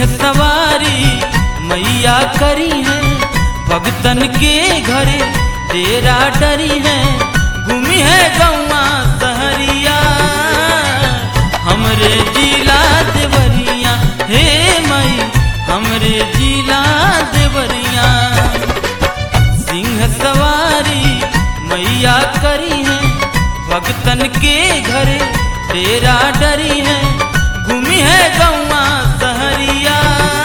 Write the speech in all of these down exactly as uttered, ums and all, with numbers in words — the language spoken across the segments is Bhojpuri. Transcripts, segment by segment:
सवारी मैया करी है, भगतन के घरे तेरा डरी है। घूमी है गौवा सहरिया हमरे जिला देवरिया, हे मई हमरे जिला देवरिया। सिंह सवारी मैया करी है, भगतन के घरे तेरा डरी है। घूमी है गौवा सहरिया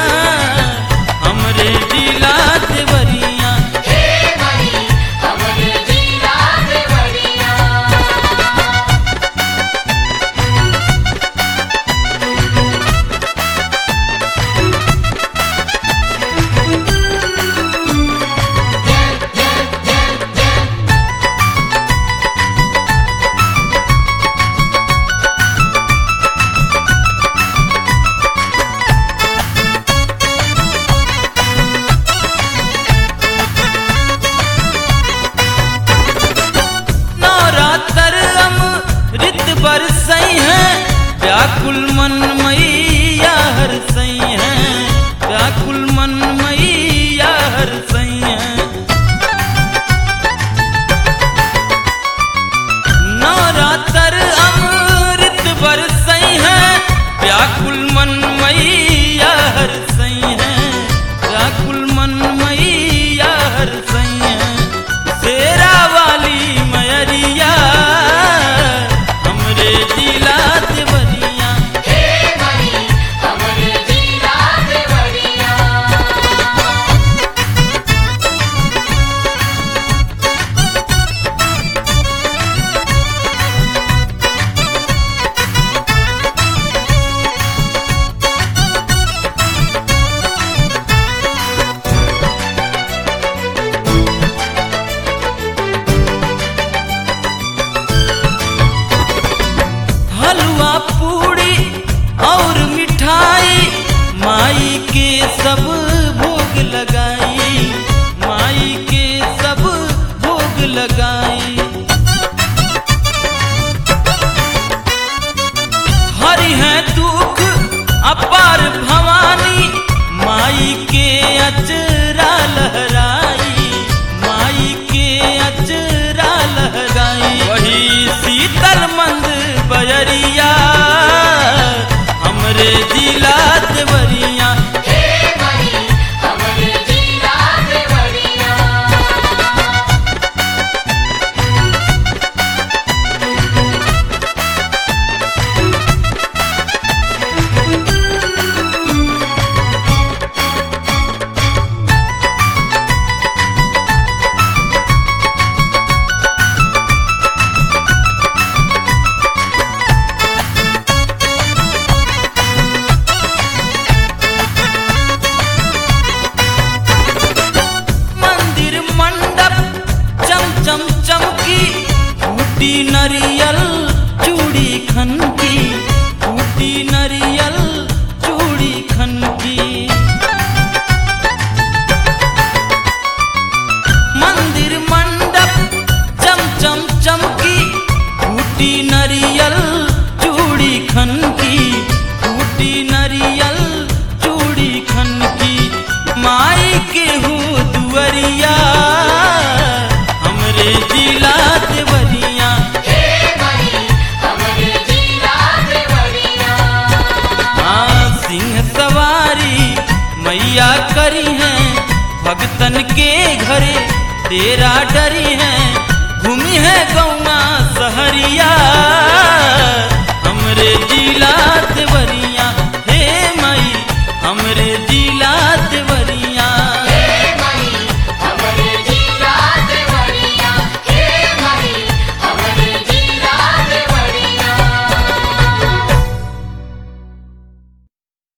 हमरे जिला देवरिया, हे मई हमरे जिला देवरिया। बरसई है व्याकुल मन मैया हरसई है, व्याकुल मन मैया हरसई है। नवरात्र अमृत बरसई है, व्याकुल मन मैया हरसई है, व्याकुल मन मैया हरसई है। शेरा वाली मैरिया जिला देवरिया, हे मई हमरे जिला देवरिया। हलवा पूड़ी और मिठाई माई के सब भोग लगाई, माई के सब भोग लगाई। हरि है दुख अपार भवानी माई के अचरा लहराई, माई के अचरा लहराई। वही शीतल मंद बजरिया हमरे जिला देवरिया, हे मई हमरे जिला देवरिया। चम चमकी टूटी नरियल चूड़ी खनकी, टूटी नरियल चूड़ी खनकी। मंदिर मंडप चम चम चमकी टूटी नरियल चूड़ी खनकी, टूटी नरियल चूड़ी खनकी। माई के हूँ दुअरिया जिला देवरिया, हे मई हमरे जिला देवरिया। हाँ सिंह सवारी मैया करी है, भगतन के घरे तेरा डरी है। घूमी है गौवा सहरिया हमरे जिला देवरिया।